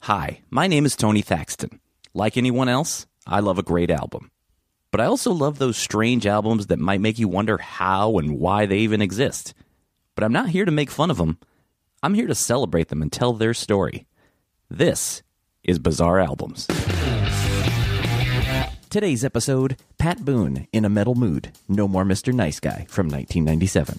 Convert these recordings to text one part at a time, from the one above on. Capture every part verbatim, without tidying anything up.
Hi, my name is Tony Thaxton. Like anyone else, I love a great album. But I also love those strange albums that might make you wonder how and why they even exist. But I'm not here to make fun of them. I'm here to celebrate them and tell their story. This is Bizarre Albums. Today's episode, Pat Boone, In a Metal Mood, No More Mister Nice Guy, from nineteen ninety-seven.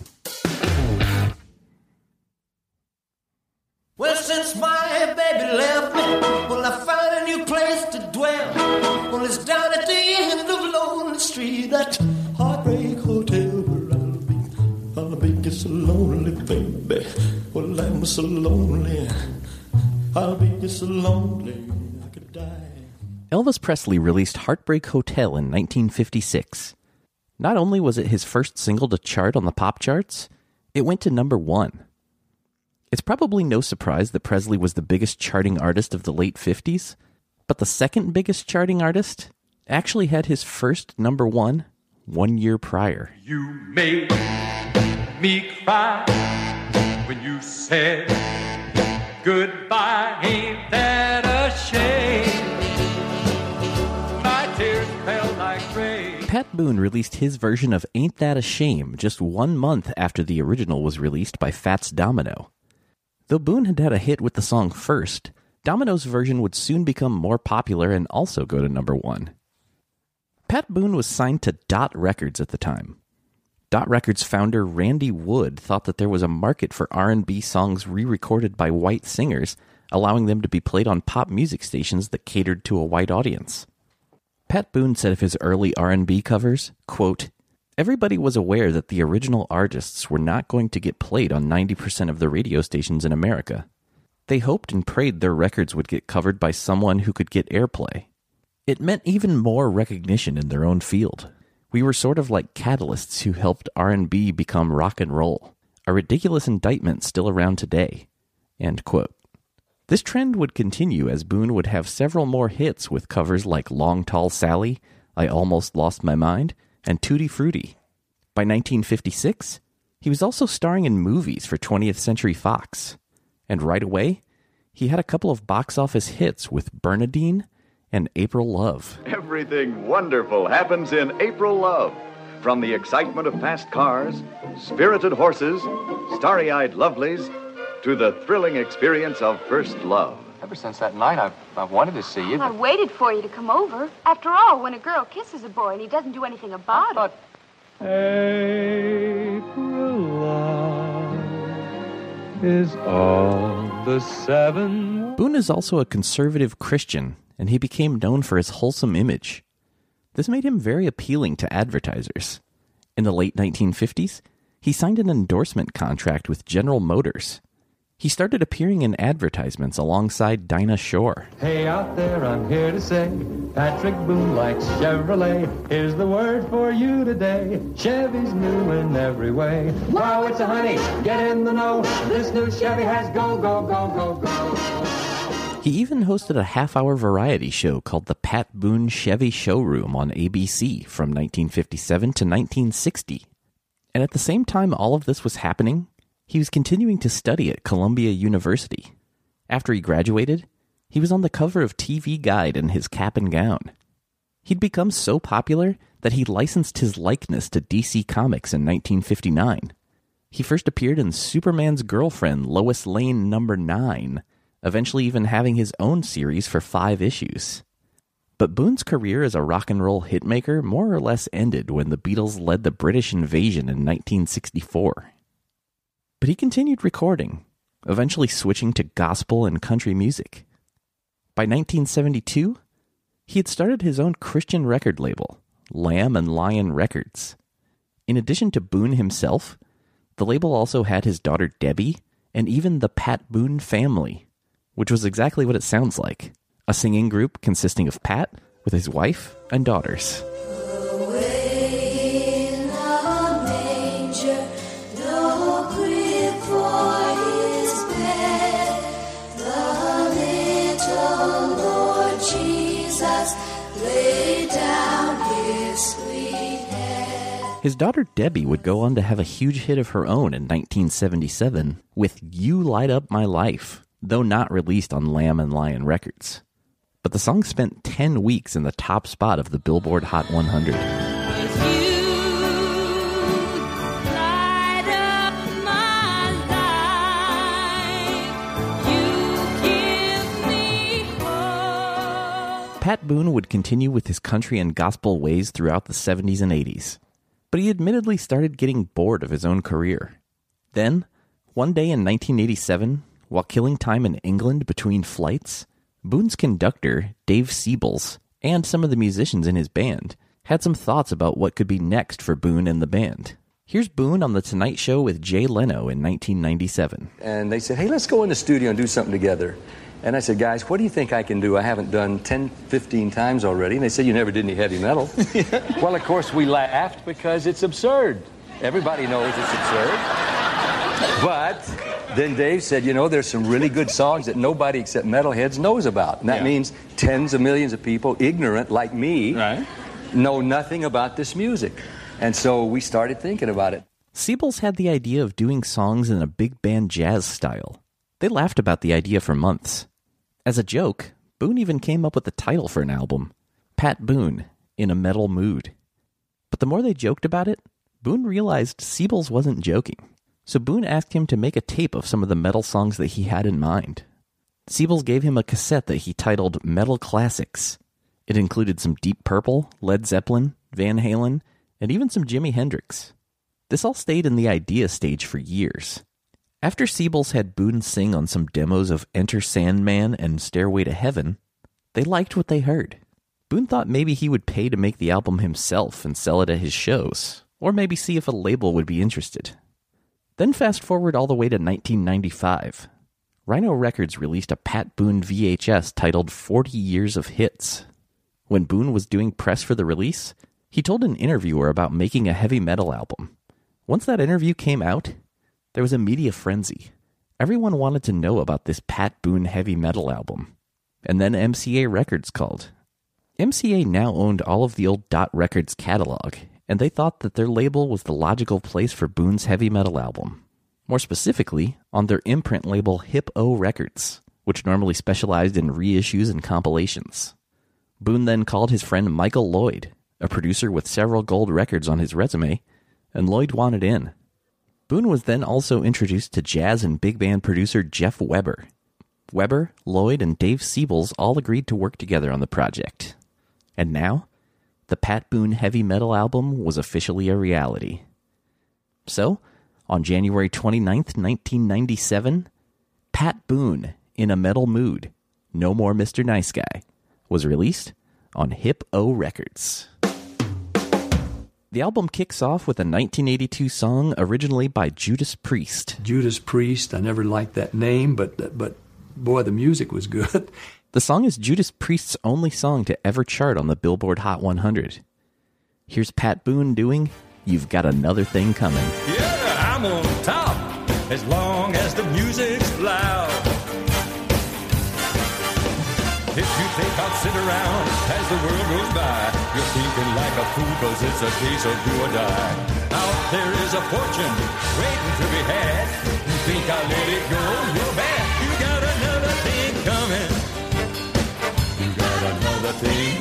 Well, since my baby left me, well, I found a new place to dwell. Well, it's down at the end of Lonely Street, that Heartbreak Hotel where I'll be. I'll be just so lonely, baby. Well, I'm so lonely. I'll be just so lonely, I could die. Elvis Presley released Heartbreak Hotel in nineteen fifty-six. Not only was it his first single to chart on the pop charts, it went to number one. It's probably no surprise that Presley was the biggest charting artist of the late fifties, but the second biggest charting artist actually had his first number one one year prior. You made me cry when you said goodbye. Ain't that a shame? My tears fell like rain. Pat Boone released his version of Ain't That a Shame just one month after the original was released by Fats Domino. Though Boone had had a hit with the song first, Domino's version would soon become more popular and also go to number one. Pat Boone was signed to Dot Records at the time. Dot Records founder Randy Wood thought that there was a market for R and B songs re-recorded by white singers, allowing them to be played on pop music stations that catered to a white audience. Pat Boone said of his early R and B covers, quote, "Everybody was aware that the original artists were not going to get played on ninety percent of the radio stations in America. They hoped and prayed their records would get covered by someone who could get airplay. It meant even more recognition in their own field. We were sort of like catalysts who helped R and B become rock and roll, a ridiculous indictment still around today." End quote. This trend would continue as Boone would have several more hits with covers like Long Tall Sally, I Almost Lost My Mind, and Tutti Frutti. By nineteen fifty-six, he was also starring in movies for twentieth Century Fox. And right away, he had a couple of box office hits with Bernadine and April Love. Everything wonderful happens in April Love. From the excitement of fast cars, spirited horses, starry-eyed lovelies, to the thrilling experience of first love. Ever since that night, I've, I've wanted to see you. I waited for you to come over. After all, when a girl kisses a boy and he doesn't do anything about But April love is all the seven. Boone is also a conservative Christian, and he became known for his wholesome image. This made him very appealing to advertisers. In the late nineteen fifties, he signed an endorsement contract with General Motors. He started appearing in advertisements alongside Dinah Shore. Hey, out there, I'm here to say, Patrick Boone likes Chevrolet. Here's the word for you today. Chevy's new in every way. Wow, it's a honey, get in the know. This new Chevy has go, go, go, go, go. He even hosted a half-hour variety show called the Pat Boone Chevy Showroom on A B C from nineteen fifty-seven to nineteen sixty. And at the same time all of this was happening, he was continuing to study at Columbia University. After he graduated, he was on the cover of T V Guide in his cap and gown. He'd become so popular that he licensed his likeness to D C Comics in nineteen fifty-nine. He first appeared in Superman's Girlfriend, Lois Lane number nine, eventually even having his own series for five issues. But Boone's career as a rock and roll hitmaker more or less ended when the Beatles led the British invasion in nineteen sixty-four. But he continued recording, eventually switching to gospel and country music. By nineteen seventy-two, he had started his own Christian record label, Lamb and Lion Records. In addition to Boone himself, the label also had his daughter Debbie and even the Pat Boone family, which was exactly what it sounds like, a singing group consisting of Pat with his wife and daughters. His daughter Debbie would go on to have a huge hit of her own in nineteen seventy-seven with You Light Up My Life, though not released on Lamb and Lion Records. But the song spent ten weeks in the top spot of the Billboard Hot one hundred. Pat Boone would continue with his country and gospel ways throughout the seventies and eighties, but he admittedly started getting bored of his own career. Then, one day in nineteen eighty-seven, while killing time in England between flights, Boone's conductor, Dave Siebels, and some of the musicians in his band had some thoughts about what could be next for Boone and the band. Here's Boone on The Tonight Show with Jay Leno in nineteen ninety-seven. And they said, hey, let's go in the studio and do something together. And I said, guys, what do you think I can do? I haven't done ten, fifteen times already. And they said, you never did any heavy metal. Yeah. Well, of course, we laughed because it's absurd. Everybody knows it's absurd. But then Dave said, you know, there's some really good songs that nobody except metalheads knows about. And that yeah. means tens of millions of people, ignorant like me, right. know nothing about this music. And so we started thinking about it. Siebels had the idea of doing songs in a big band jazz style. They laughed about the idea for months. As a joke, Boone even came up with the title for an album, Pat Boone, In a Metal Mood. But the more they joked about it, Boone realized Siebels wasn't joking. So Boone asked him to make a tape of some of the metal songs that he had in mind. Siebels gave him a cassette that he titled Metal Classics. It included some Deep Purple, Led Zeppelin, Van Halen, and even some Jimi Hendrix. This all stayed in the idea stage for years. After Siebels had Boone sing on some demos of Enter Sandman and Stairway to Heaven, they liked what they heard. Boone thought maybe he would pay to make the album himself and sell it at his shows, or maybe see if a label would be interested. Then fast forward all the way to nineteen ninety-five. Rhino Records released a Pat Boone V H S titled forty Years of Hits. When Boone was doing press for the release, he told an interviewer about making a heavy metal album. Once that interview came out, there was a media frenzy. Everyone wanted to know about this Pat Boone heavy metal album. And then M C A Records called. M C A now owned all of the old Dot Records catalog, and they thought that their label was the logical place for Boone's heavy metal album. More specifically, on their imprint label Hip-O Records, which normally specialized in reissues and compilations. Boone then called his friend Michael Lloyd, a producer with several gold records on his resume, and Lloyd wanted in. Boone was then also introduced to jazz and big band producer Jeff Weber. Weber, Lloyd, and Dave Siebels all agreed to work together on the project. And now, the Pat Boone heavy metal album was officially a reality. So, on January twenty-ninth, nineteen ninety-seven, Pat Boone, In a Metal Mood, No More Mister Nice Guy, was released on Hip-O Records. The album kicks off with a nineteen eighty-two song originally by Judas Priest. Judas Priest, I never liked that name, but but boy, the music was good. The song is Judas Priest's only song to ever chart on the Billboard Hot one hundred. Here's Pat Boone doing You've Got Another Thing Coming. Yeah, I'm on top as long as the music's loud. If you think I'll sit around as the world goes by, you're thinking like a fool, cause it's a case of do or die. Out there is a fortune waiting to be had. You think I'll let it go, you're bad. You got another thing coming. You got another thing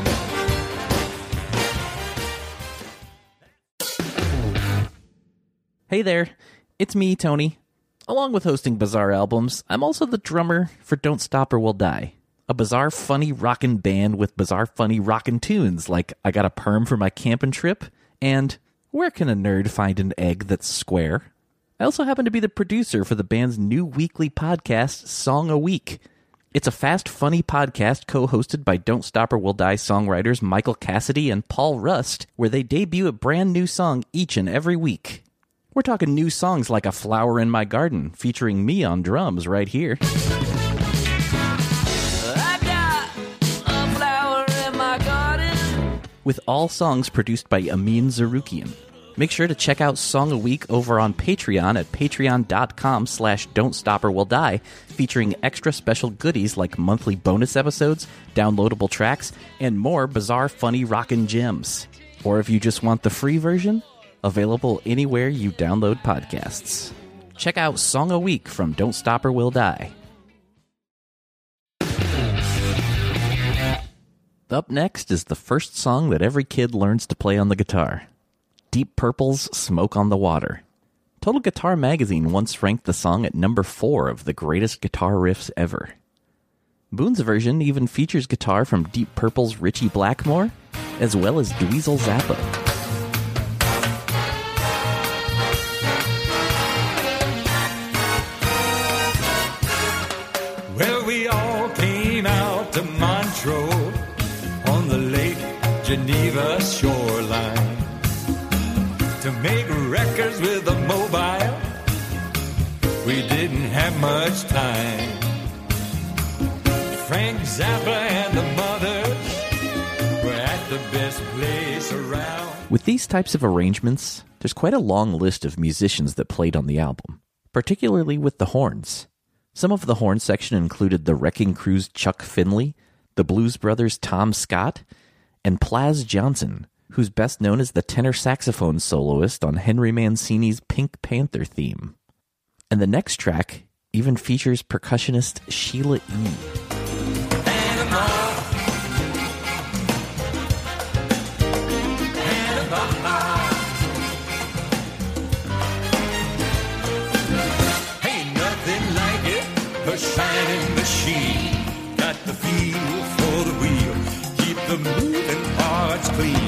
coming. Hey there, it's me, Tony. Along with hosting Bizarre Albums, I'm also the drummer for Don't Stop or We'll Die, a bizarre, funny, rockin' band with bizarre, funny, rockin' tunes like I Got a Perm for My Campin' Trip and Where Can a Nerd Find an Egg That's Square? I also happen to be the producer for the band's new weekly podcast, Song a Week. It's a fast, funny podcast co-hosted by Don't Stop or We'll Die songwriters Michael Cassidy and Paul Rust, where they debut a brand new song each and every week. We're talking new songs like A Flower in My Garden, featuring me on drums right here. With all songs produced by Amin Zarukian. Make sure to check out Song a Week over on Patreon at patreon.com slash Don't Stop or We'll Die, featuring extra special goodies like monthly bonus episodes, downloadable tracks, and more bizarre, funny, rockin' gems. Or if you just want the free version, available anywhere you download podcasts. Check out Song a Week from Don't Stop or We'll Die. Up next is the first song that every kid learns to play on the guitar. Deep Purple's Smoke on the Water. Total Guitar Magazine once ranked the song at number four of the greatest guitar riffs ever. Boone's version even features guitar from Deep Purple's Ritchie Blackmore, as well as Dweezil Zappa. Well, we all came out to Montreux on the Lake Geneva shoreline to make records with a mobile. We didn't have much time. Frank Zappa and the Mothers were at the best place around. With these types of arrangements, there's quite a long list of musicians that played on the album, particularly with the horns. Some of the horn section included the Wrecking Crew's Chuck Finley, the Blues Brothers' Tom Scott, and Plas Johnson, who's best known as the tenor saxophone soloist on Henry Mancini's Pink Panther theme. And the next track even features percussionist Sheila E. A shining machine, got the feel for the wheel, keep the moving parts clean.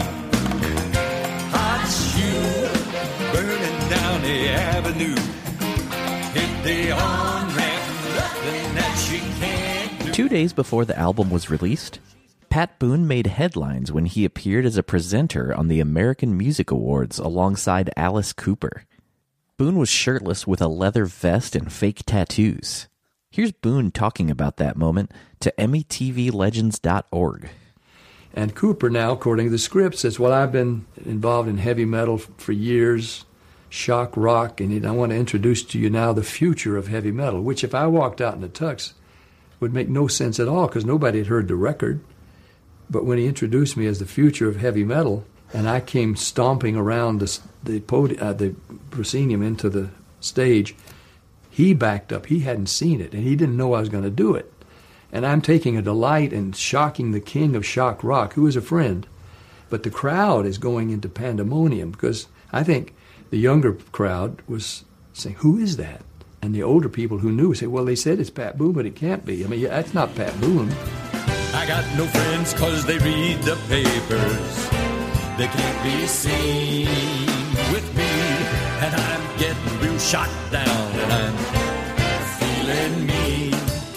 Hot shoe, burning down the avenue, hit the on-ramp, nothing that she can't do. Two days before the album was released, Pat Boone made headlines when he appeared as a presenter on the American Music Awards alongside Alice Cooper. Boone was shirtless with a leather vest and fake tattoos. Here's Boone talking about that moment to M E T V Legends dot org. And Cooper now, according to the script, says, well, I've been involved in heavy metal for years, shock rock, and I want to introduce to you now the future of heavy metal, which if I walked out in the tux would make no sense at all because nobody had heard the record. But when he introduced me as the future of heavy metal, and I came stomping around the, the, podium, uh, the proscenium into the stage, he backed up. He hadn't seen it, and he didn't know I was going to do it. And I'm taking a delight in shocking the king of shock rock, who is a friend. But the crowd is going into pandemonium because I think the younger crowd was saying, who is that? And the older people who knew say, well, they said it's Pat Boone, but it can't be. I mean, that's not Pat Boone. I got no friends because they read the papers. They can't be seen with me. And I'm getting real shot down, and I'm feeling mean.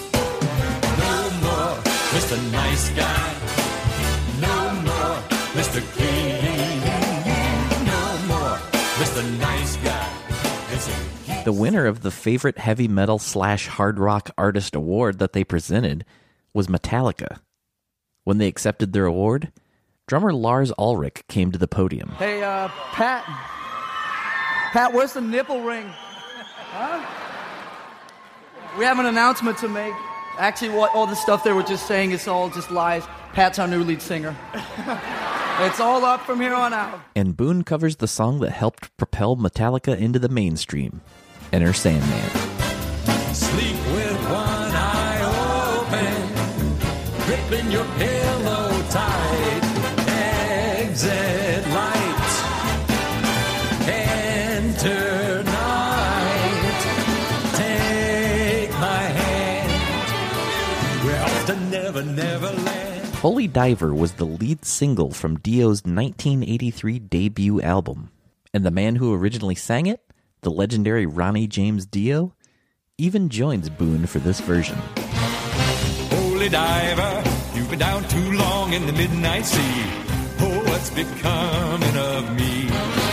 No more Mister Nice Guy. No more Mister Clean. No more Mister Nice Guy. It's a- The winner of the favorite heavy metal slash hard rock artist award that they presented was Metallica. When they accepted their award, drummer Lars Ulrich came to the podium. Hey, uh, Pat... Pat, where's the nipple ring? Huh? We have an announcement to make. Actually, what all the stuff they were just saying is all just lies. Pat's our new lead singer. It's all up from here on out. And Boone covers the song that helped propel Metallica into the mainstream, Enter Sandman. Sleep with one eye open, gripping your pillow tight. Exit light. Enter night. Take my hand. We're off to Never Never Land. Holy Diver was the lead single from Dio's nineteen eighty-three debut album. And the man who originally sang it, the legendary Ronnie James Dio, even joins Boone for this version. Holy Diver, you've been down too long in the midnight sea. Oh, what's becoming of me?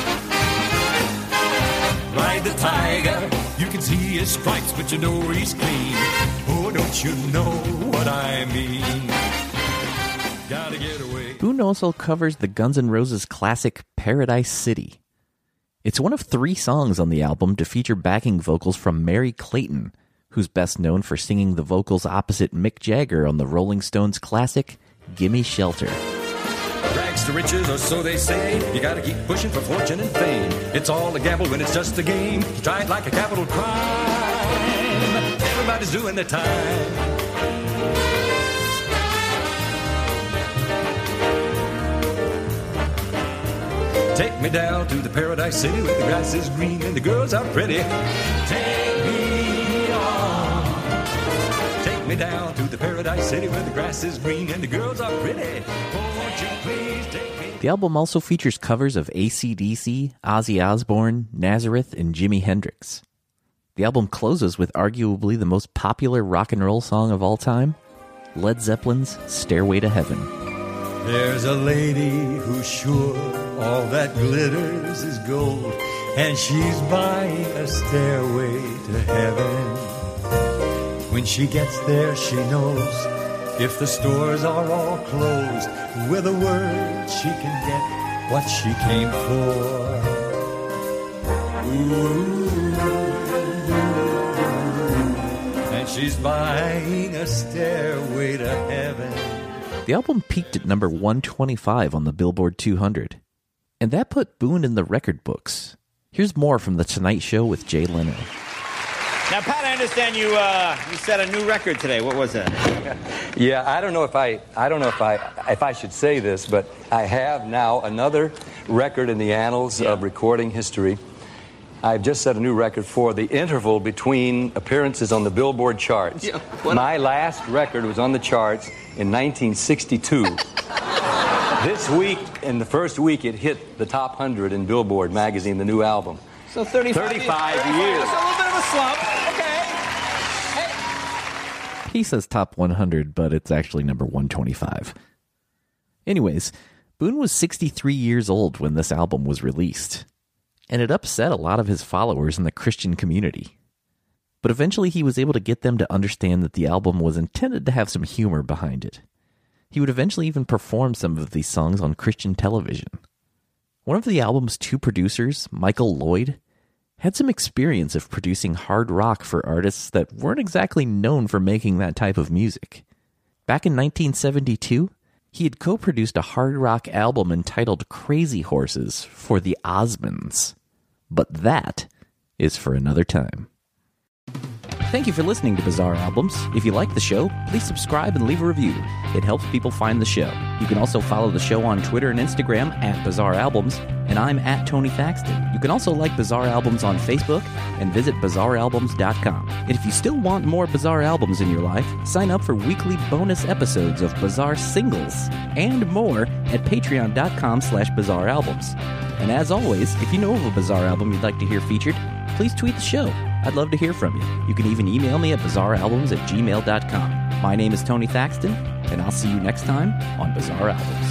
Ride the tiger, you can see his stripes, but you know he's clean. Oh, don't you know what I mean? Gotta get away. Boone also covers the Guns N' Roses classic Paradise City. It's one of three songs on the album to feature backing vocals from Mary Clayton, who's best known for singing the vocals opposite Mick Jagger on the Rolling Stones classic Gimme Shelter. Rags to riches, or so they say. You gotta keep pushing for fortune and fame. It's all a gamble when it's just a game. You try it like a capital crime. Everybody's doing their time. down to the paradise city where the grass is green and the girls are pretty. Take me on. Take me down to the paradise city where the grass is green and the girls are pretty. Oh, won't you please take me. The album also features covers of A C D C, Ozzy Osbourne, Nazareth, and Jimi Hendrix. The album closes with arguably the most popular rock and roll song of all time, Led Zeppelin's Stairway to Heaven. There's a lady who's sure all that glitters is gold, and she's buying a stairway to heaven. When she gets there, she knows if the stores are all closed, with a word she can get what she came for. Ooh. And she's buying a stairway to heaven. The album peaked at number one twenty-five on the Billboard two hundred, and that put Boone in the record books. Here's more from The Tonight Show with Jay Leno. Now, Pat, I understand you uh, you set a new record today. What was that? Yeah, I don't know if I I don't know if I if I should say this, but I have now another record in the annals yeah. of recording history. I've just set a new record for the interval between appearances on the Billboard charts. Yeah, My last record was on the charts in nineteen sixty-two. This week, in the first week, it hit the top one hundred in Billboard magazine, the new album. So thirty-five, thirty-five years. years. That's a little bit of a slump. Okay. Hey. He says top one hundred, but it's actually number one twenty-five. Anyways, Boone was sixty-three years old when this album was released, and it upset a lot of his followers in the Christian community. But eventually he was able to get them to understand that the album was intended to have some humor behind it. He would eventually even perform some of these songs on Christian television. One of the album's two producers, Michael Lloyd, had some experience of producing hard rock for artists that weren't exactly known for making that type of music. Back in nineteen seventy-two, he had co-produced a hard rock album entitled Crazy Horses for the Osmonds. But that is for another time. Thank you for listening to Bizarre Albums. If you like the show, please subscribe and leave a review. It helps people find the show. You can also follow the show on Twitter and Instagram at Bizarre Albums, and I'm at Tony Thaxton. You can also like Bizarre Albums on Facebook and visit bizarre albums dot com. And if you still want more Bizarre Albums in your life, sign up for weekly bonus episodes of Bizarre Singles and more at patreon dot com slash bizarre albums. And as always, if you know of a Bizarre Album you'd like to hear featured, please tweet the show. I'd love to hear from you. You can even email me at bizarre albums at gmail dot com. My name is Tony Thaxton, and I'll see you next time on Bizarre Albums.